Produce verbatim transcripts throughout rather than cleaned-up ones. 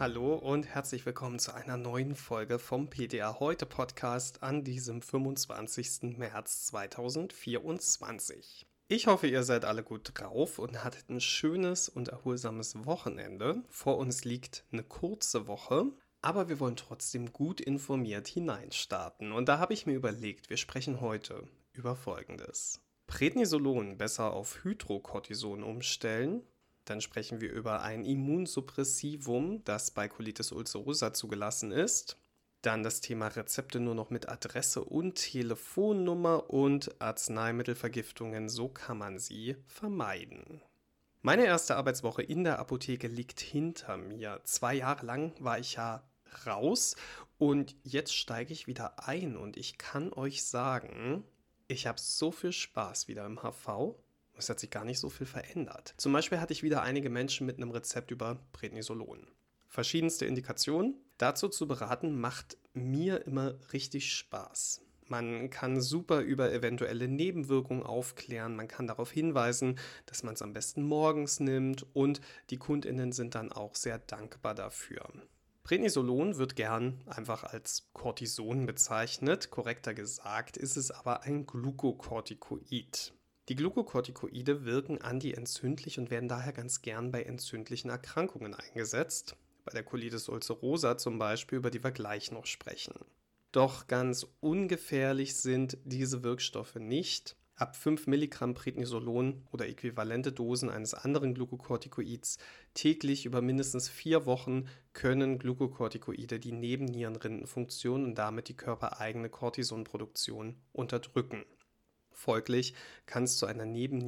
Hallo und herzlich willkommen zu einer neuen Folge vom P D A Heute Podcast an diesem fünfundzwanzigsten März zweitausendvierundzwanzig. Ich hoffe, ihr seid alle gut drauf und hattet ein schönes und erholsames Wochenende. Vor uns liegt eine kurze Woche, aber wir wollen trotzdem gut informiert hineinstarten. Und da habe ich mir überlegt, wir sprechen heute über Folgendes. Prednisolon besser auf Hydrocortison umstellen. Dann sprechen wir über ein Immunsuppressivum, das bei Colitis ulcerosa zugelassen ist. Dann das Thema Rezepte nur noch mit Adresse und Telefonnummer und Arzneimittelvergiftungen, so kann man sie vermeiden. Meine erste Arbeitswoche in der Apotheke liegt hinter mir. Zwei Jahre lang war ich ja raus und jetzt steige ich wieder ein und ich kann euch sagen, ich habe so viel Spaß wieder im H V. Es hat sich gar nicht so viel verändert. Zum Beispiel hatte ich wieder einige Menschen mit einem Rezept über Prednisolon. Verschiedenste Indikationen. Dazu zu beraten macht mir immer richtig Spaß. Man kann super über eventuelle Nebenwirkungen aufklären. Man kann darauf hinweisen, dass man es am besten morgens nimmt und die KundInnen sind dann auch sehr dankbar dafür. Prednisolon wird gern einfach als Cortison bezeichnet. Korrekter gesagt ist es aber ein Glukokortikoid. Die Glukokortikoide wirken antientzündlich und werden daher ganz gern bei entzündlichen Erkrankungen eingesetzt. Bei der Colitis ulcerosa zum Beispiel, über die wir gleich noch sprechen. Doch ganz ungefährlich sind diese Wirkstoffe nicht. Ab fünf Milligramm Prednisolon oder äquivalente Dosen eines anderen Glukokortikoids täglich über mindestens vier Wochen können Glukokortikoide die Nebennierenrindenfunktion und damit die körpereigene Cortisonproduktion unterdrücken. Folglich kann es zu einer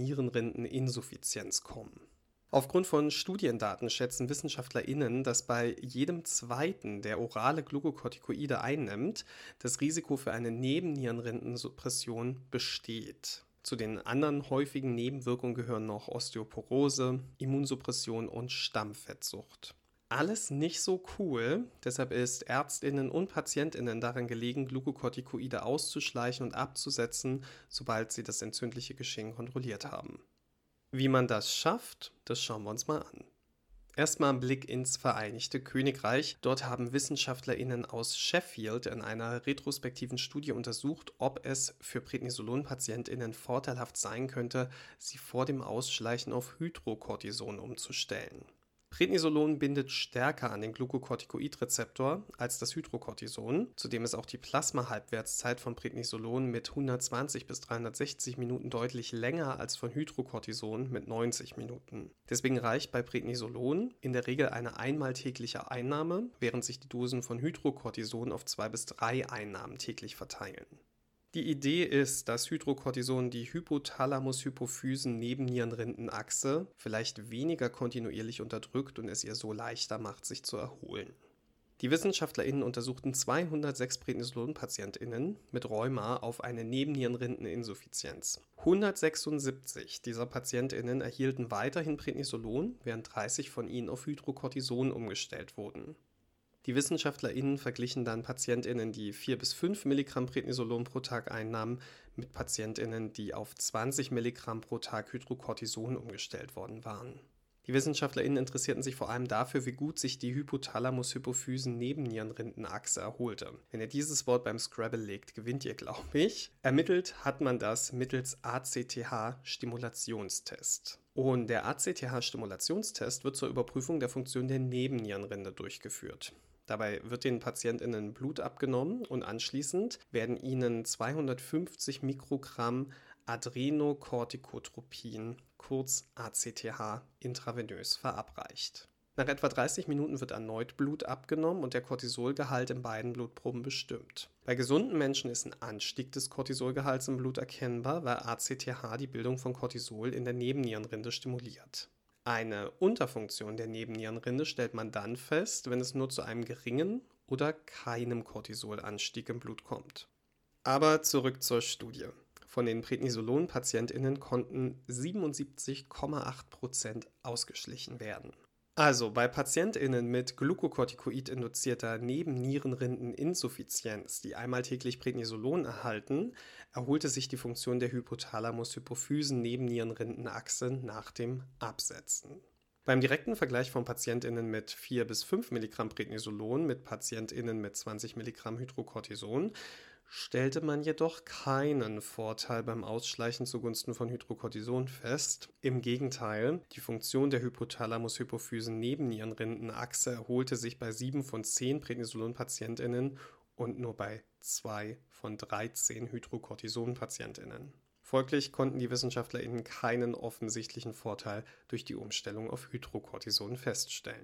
Nebennierenrindeninsuffizienz kommen. Aufgrund von Studiendaten schätzen WissenschaftlerInnen, dass bei jedem zweiten, der orale Glukokortikoide einnimmt, das Risiko für eine Nebennierenrindensuppression besteht. Zu den anderen häufigen Nebenwirkungen gehören noch Osteoporose, Immunsuppression und Stammfettsucht. Alles nicht so cool, deshalb ist ÄrztInnen und PatientInnen daran gelegen, Glukokortikoide auszuschleichen und abzusetzen, sobald sie das entzündliche Geschehen kontrolliert haben. Wie man das schafft, das schauen wir uns mal an. Erstmal ein Blick ins Vereinigte Königreich. Dort haben WissenschaftlerInnen aus Sheffield in einer retrospektiven Studie untersucht, ob es für Prednisolon-PatientInnen vorteilhaft sein könnte, sie vor dem Ausschleichen auf Hydrocortison umzustellen. Prednisolon bindet stärker an den Glukokortikoidrezeptor als das Hydrocortison, zudem ist auch die Plasma-Halbwertszeit von Prednisolon mit hundertzwanzig bis dreihundertsechzig Minuten deutlich länger als von Hydrocortison mit neunzig Minuten. Deswegen reicht bei Prednisolon in der Regel eine einmal tägliche Einnahme, während sich die Dosen von Hydrocortison auf zwei bis drei Einnahmen täglich verteilen. Die Idee ist, dass Hydrocortison die Hypothalamus-Hypophysen-Nebennierenrindenachse vielleicht weniger kontinuierlich unterdrückt und es ihr so leichter macht, sich zu erholen. Die WissenschaftlerInnen untersuchten zweihundertsechs Prednisolon-PatientInnen mit Rheuma auf eine Nebennierenrindeninsuffizienz. hundertsechsundsiebzig dieser PatientInnen erhielten weiterhin Prednisolon, während dreißig von ihnen auf Hydrocortison umgestellt wurden. Die WissenschaftlerInnen verglichen dann PatientInnen, die vier bis fünf Milligramm Prednisolon pro Tag einnahmen, mit PatientInnen, die auf zwanzig Milligramm pro Tag Hydrocortison umgestellt worden waren. Die WissenschaftlerInnen interessierten sich vor allem dafür, wie gut sich die Hypothalamus-Hypophysen-Nebennierenrindenachse erholte. Wenn ihr dieses Wort beim Scrabble legt, gewinnt ihr, glaube ich. Ermittelt hat man das mittels A C T H-Stimulationstest. Und der A C T H-Stimulationstest wird zur Überprüfung der Funktion der Nebennierenrinde durchgeführt. Dabei wird den PatientInnen Blut abgenommen und anschließend werden ihnen zweihundertfünfzig Mikrogramm Adrenocorticotropin, kurz A C T H, intravenös verabreicht. Nach etwa dreißig Minuten wird erneut Blut abgenommen und der Cortisolgehalt in beiden Blutproben bestimmt. Bei gesunden Menschen ist ein Anstieg des Cortisolgehalts im Blut erkennbar, weil A C T H die Bildung von Cortisol in der Nebennierenrinde stimuliert. Eine Unterfunktion der Nebennierenrinde stellt man dann fest, wenn es nur zu einem geringen oder keinem Cortisolanstieg im Blut kommt. Aber zurück zur Studie. Von den Prednisolon-PatientInnen konnten siebenundsiebzig Komma acht Prozent ausgeschlichen werden. Also bei PatientInnen mit Glukokortikoid-induzierter Nebennierenrindeninsuffizienz, die einmal täglich Prednisolon erhalten, erholte sich die Funktion der Hypothalamus-Hypophysen-Nebennierenrindenachse nach dem Absetzen. Beim direkten Vergleich von PatientInnen mit vier bis fünf Milligramm Prednisolon mit PatientInnen mit zwanzig Milligramm Hydrocortison stellte man jedoch keinen Vorteil beim Ausschleichen zugunsten von Hydrocortison fest. Im Gegenteil, die Funktion der Hypothalamus-Hypophysen-Nebennierenrindenachse erholte sich bei sieben von zehn Prednisolon-PatientInnen und nur bei zwei von dreizehn Hydrocortison-PatientInnen. Folglich konnten die WissenschaftlerInnen keinen offensichtlichen Vorteil durch die Umstellung auf Hydrocortison feststellen.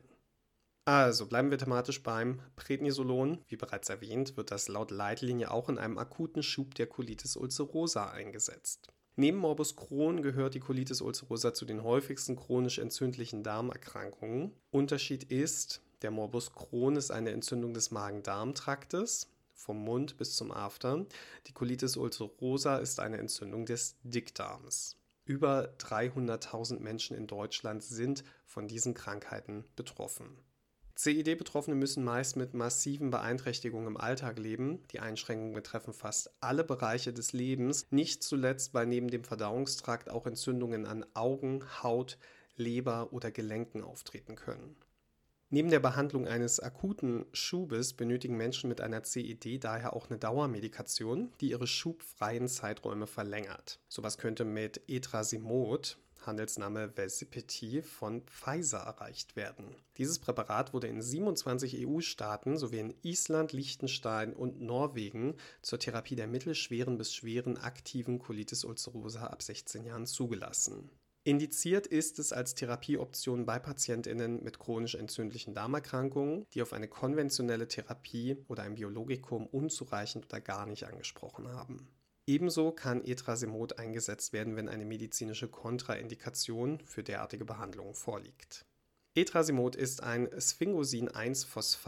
Also bleiben wir thematisch beim Prednisolon. Wie bereits erwähnt, wird das laut Leitlinie auch in einem akuten Schub der Colitis ulcerosa eingesetzt. Neben Morbus Crohn gehört die Colitis ulcerosa zu den häufigsten chronisch entzündlichen Darmerkrankungen. Unterschied ist, der Morbus Crohn ist eine Entzündung des Magen-Darm-Traktes, vom Mund bis zum After. Die Colitis ulcerosa ist eine Entzündung des Dickdarms. Über dreihunderttausend Menschen in Deutschland sind von diesen Krankheiten betroffen. C I D-Betroffene müssen meist mit massiven Beeinträchtigungen im Alltag leben. Die Einschränkungen betreffen fast alle Bereiche des Lebens, nicht zuletzt, weil neben dem Verdauungstrakt auch Entzündungen an Augen, Haut, Leber oder Gelenken auftreten können. Neben der Behandlung eines akuten Schubes benötigen Menschen mit einer C I D daher auch eine Dauermedikation, die ihre schubfreien Zeiträume verlängert. Sowas könnte mit Etrasimod, Handelsname Vesipeti, von Pfizer erreicht werden. Dieses Präparat wurde in siebenundzwanzig E U-Staaten sowie in Island, Liechtenstein und Norwegen zur Therapie der mittelschweren bis schweren aktiven Colitis ulcerosa ab sechzehn Jahren zugelassen. Indiziert ist es als Therapieoption bei PatientInnen mit chronisch entzündlichen Darmerkrankungen, die auf eine konventionelle Therapie oder ein Biologikum unzureichend oder gar nicht angesprochen haben. Ebenso kann Etrasimod eingesetzt werden, wenn eine medizinische Kontraindikation für derartige Behandlungen vorliegt. Etrasimod ist ein Sphingosine eins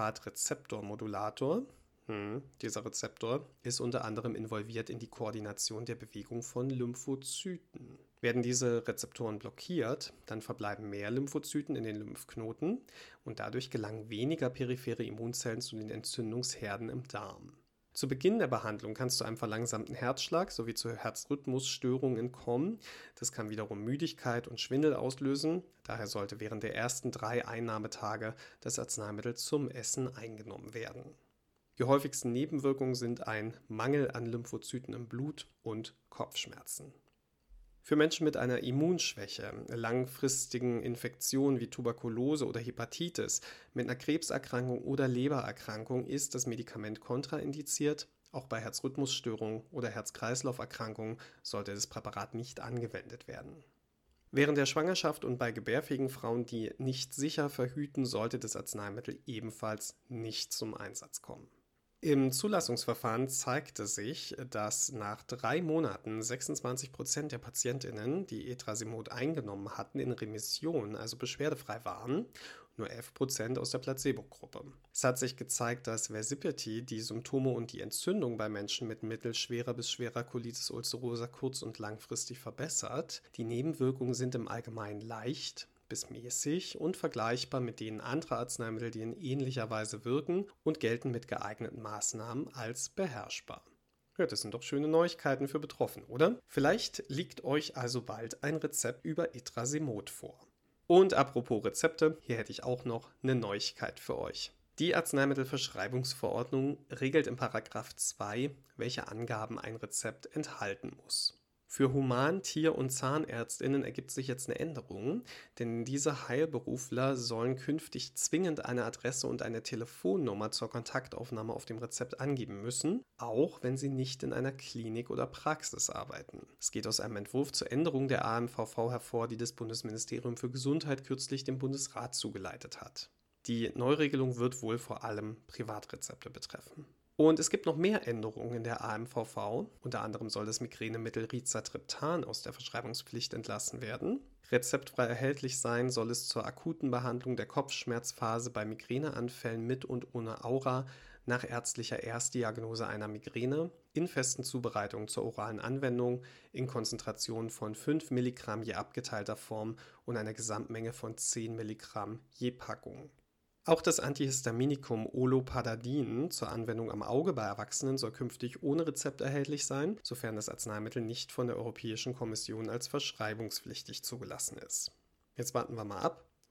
Phosphat-Rezeptor-Modulator. Hm, dieser Rezeptor ist unter anderem involviert in die Koordination der Bewegung von Lymphozyten. Werden diese Rezeptoren blockiert, dann verbleiben mehr Lymphozyten in den Lymphknoten und dadurch gelangen weniger periphere Immunzellen zu den Entzündungsherden im Darm. Zu Beginn der Behandlung kannst du einem verlangsamten Herzschlag sowie zu Herzrhythmusstörungen kommen. Das kann wiederum Müdigkeit und Schwindel auslösen. Daher sollte während der ersten drei Einnahmetage das Arzneimittel zum Essen eingenommen werden. Die häufigsten Nebenwirkungen sind ein Mangel an Lymphozyten im Blut und Kopfschmerzen. Für Menschen mit einer Immunschwäche, langfristigen Infektionen wie Tuberkulose oder Hepatitis, mit einer Krebserkrankung oder Lebererkrankung ist das Medikament kontraindiziert. Auch bei Herzrhythmusstörungen oder Herz-Kreislauf-Erkrankungen sollte das Präparat nicht angewendet werden. Während der Schwangerschaft und bei gebärfähigen Frauen, die nicht sicher verhüten, sollte das Arzneimittel ebenfalls nicht zum Einsatz kommen. Im Zulassungsverfahren zeigte sich, dass nach drei Monaten sechsundzwanzig Prozent der PatientInnen, die Etrasimod eingenommen hatten, in Remission, also beschwerdefrei waren, nur elf Prozent aus der Placebo-Gruppe. Es hat sich gezeigt, dass Vesipeti die Symptome und die Entzündung bei Menschen mit mittelschwerer bis schwerer Colitis ulcerosa kurz- und langfristig verbessert. Die Nebenwirkungen sind im Allgemeinen leicht bis mäßig und vergleichbar mit denen anderer Arzneimittel, die in ähnlicher Weise wirken und gelten mit geeigneten Maßnahmen als beherrschbar. Ja, das sind doch schöne Neuigkeiten für Betroffene, oder? Vielleicht liegt euch also bald ein Rezept über Etrasimod vor. Und apropos Rezepte, hier hätte ich auch noch eine Neuigkeit für euch. Die Arzneimittelverschreibungsverordnung regelt in Paragraph zwei, welche Angaben ein Rezept enthalten muss. Für Human-, Tier- und ZahnärztInnen ergibt sich jetzt eine Änderung, denn diese Heilberufler sollen künftig zwingend eine Adresse und eine Telefonnummer zur Kontaktaufnahme auf dem Rezept angeben müssen, auch wenn sie nicht in einer Klinik oder Praxis arbeiten. Es geht aus einem Entwurf zur Änderung der A M V V hervor, die das Bundesministerium für Gesundheit kürzlich dem Bundesrat zugeleitet hat. Die Neuregelung wird wohl vor allem Privatrezepte betreffen. Und es gibt noch mehr Änderungen in der A M V V. Unter anderem soll das Migränemittel Rizatriptan aus der Verschreibungspflicht entlassen werden. Rezeptfrei erhältlich sein soll es zur akuten Behandlung der Kopfschmerzphase bei Migräneanfällen mit und ohne Aura nach ärztlicher Erstdiagnose einer Migräne in festen Zubereitungen zur oralen Anwendung in Konzentrationen von fünf Milligramm je abgeteilter Form und einer Gesamtmenge von zehn Milligramm je Packung. Auch das Antihistaminikum Olopatadin zur Anwendung am Auge bei Erwachsenen soll künftig ohne Rezept erhältlich sein, sofern das Arzneimittel nicht von der Europäischen Kommission als verschreibungspflichtig zugelassen ist. Jetzt warten wir mal ab,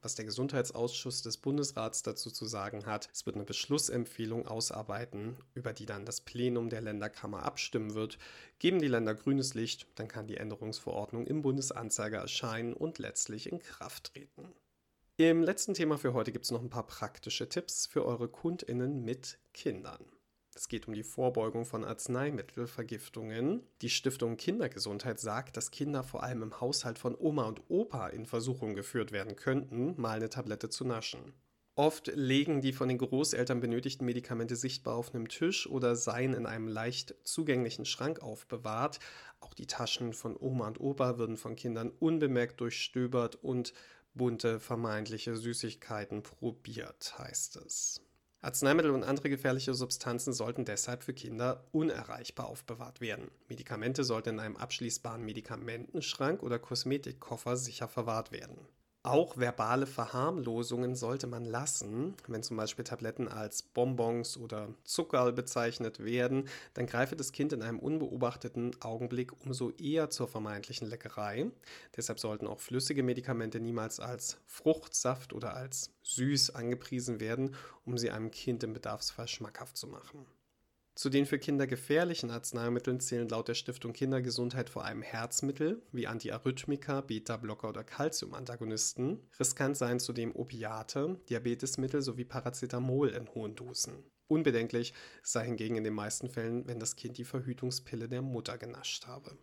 was der Gesundheitsausschuss des Bundesrats dazu zu sagen hat. Es wird eine Beschlussempfehlung ausarbeiten, über die dann das Plenum der Länderkammer abstimmen wird. Geben die Länder grünes Licht, dann kann die Änderungsverordnung im Bundesanzeiger erscheinen und letztlich in Kraft treten. Im letzten Thema für heute gibt es noch ein paar praktische Tipps für eure KundInnen mit Kindern. Es geht um die Vorbeugung von Arzneimittelvergiftungen. Die Stiftung Kindergesundheit sagt, dass Kinder vor allem im Haushalt von Oma und Opa in Versuchung geführt werden könnten, mal eine Tablette zu naschen. Oft liegen die von den Großeltern benötigten Medikamente sichtbar auf einem Tisch oder seien in einem leicht zugänglichen Schrank aufbewahrt. Auch die Taschen von Oma und Opa würden von Kindern unbemerkt durchstöbert und bunte vermeintliche Süßigkeiten probiert, heißt es. Arzneimittel und andere gefährliche Substanzen sollten deshalb für Kinder unerreichbar aufbewahrt werden. Medikamente sollten in einem abschließbaren Medikamentenschrank oder Kosmetikkoffer sicher verwahrt werden. Auch verbale Verharmlosungen sollte man lassen. Wenn zum Beispiel Tabletten als Bonbons oder Zuckerl bezeichnet werden, dann greife das Kind in einem unbeobachteten Augenblick umso eher zur vermeintlichen Leckerei. Deshalb sollten auch flüssige Medikamente niemals als Fruchtsaft oder als süß angepriesen werden, um sie einem Kind im Bedarfsfall schmackhaft zu machen. Zu den für Kinder gefährlichen Arzneimitteln zählen laut der Stiftung Kindergesundheit vor allem Herzmittel wie Antiarrhythmika, Beta-Blocker oder Calciumantagonisten. Riskant seien zudem Opiate, Diabetesmittel sowie Paracetamol in hohen Dosen. Unbedenklich sei hingegen in den meisten Fällen, wenn das Kind die Verhütungspille der Mutter genascht habe.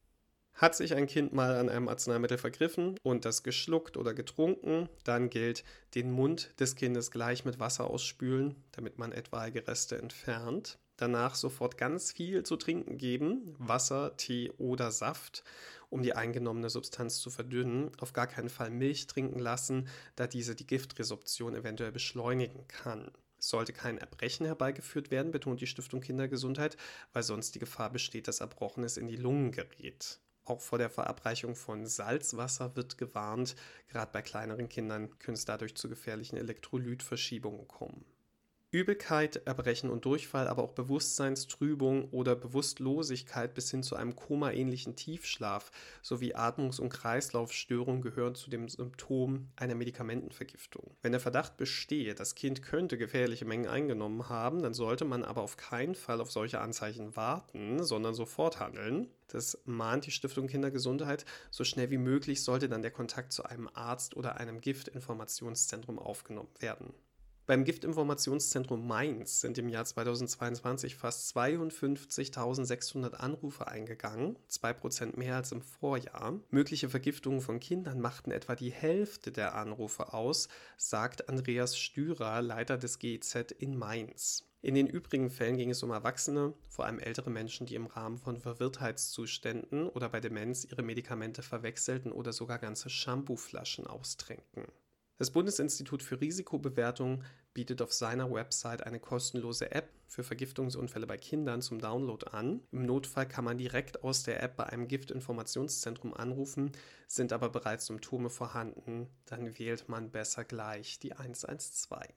Hat sich ein Kind mal an einem Arzneimittel vergriffen und das geschluckt oder getrunken, dann gilt, den Mund des Kindes gleich mit Wasser ausspülen, damit man etwaige Reste entfernt. Danach sofort ganz viel zu trinken geben, Wasser, Tee oder Saft, um die eingenommene Substanz zu verdünnen. Auf gar keinen Fall Milch trinken lassen, da diese die Giftresorption eventuell beschleunigen kann. Es sollte kein Erbrechen herbeigeführt werden, betont die Stiftung Kindergesundheit, weil sonst die Gefahr besteht, dass Erbrochenes in die Lungen gerät. Auch vor der Verabreichung von Salzwasser wird gewarnt. Gerade bei kleineren Kindern können es dadurch zu gefährlichen Elektrolytverschiebungen kommen. Übelkeit, Erbrechen und Durchfall, aber auch Bewusstseinstrübung oder Bewusstlosigkeit bis hin zu einem komaähnlichen Tiefschlaf sowie Atmungs- und Kreislaufstörungen gehören zu dem Symptom einer Medikamentenvergiftung. Wenn der Verdacht bestehe, das Kind könnte gefährliche Mengen eingenommen haben, dann sollte man aber auf keinen Fall auf solche Anzeichen warten, sondern sofort handeln. Das mahnt die Stiftung Kindergesundheit. So schnell wie möglich sollte dann der Kontakt zu einem Arzt oder einem Giftinformationszentrum aufgenommen werden. Beim Giftinformationszentrum Mainz sind im Jahr zweitausendzweiundzwanzig fast zweiundfünfzigtausendsechshundert Anrufe eingegangen, zwei Prozent mehr als im Vorjahr. Mögliche Vergiftungen von Kindern machten etwa die Hälfte der Anrufe aus, sagt Andreas Stürer, Leiter des G E Z in Mainz. In den übrigen Fällen ging es um Erwachsene, vor allem ältere Menschen, die im Rahmen von Verwirrtheitszuständen oder bei Demenz ihre Medikamente verwechselten oder sogar ganze Shampooflaschen austrinken. Das Bundesinstitut für Risikobewertung bietet auf seiner Website eine kostenlose App für Vergiftungsunfälle bei Kindern zum Download an. Im Notfall kann man direkt aus der App bei einem Giftinformationszentrum anrufen, sind aber bereits Symptome vorhanden, dann wählt man besser gleich die eins eins zwei.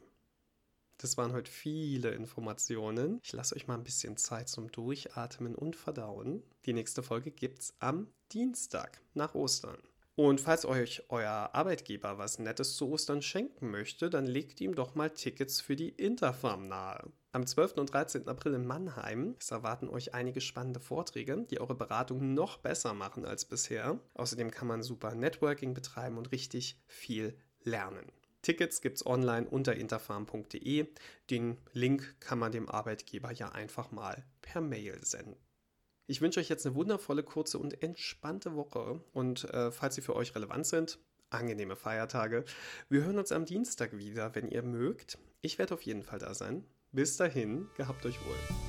Das waren heute viele Informationen. Ich lasse euch mal ein bisschen Zeit zum Durchatmen und Verdauen. Die nächste Folge gibt's am Dienstag nach Ostern. Und falls euch euer Arbeitgeber was Nettes zu Ostern schenken möchte, dann legt ihm doch mal Tickets für die Interfarm nahe. Am zwölften und dreizehnten April in Mannheim es erwarten euch einige spannende Vorträge, die eure Beratung noch besser machen als bisher. Außerdem kann man super Networking betreiben und richtig viel lernen. Tickets gibt's online unter interfarm punkt de. Den Link kann man dem Arbeitgeber ja einfach mal per Mail senden. Ich wünsche euch jetzt eine wundervolle, kurze und entspannte Woche und äh, falls sie für euch relevant sind, angenehme Feiertage. Wir hören uns am Dienstag wieder, wenn ihr mögt. Ich werde auf jeden Fall da sein. Bis dahin, gehabt euch wohl.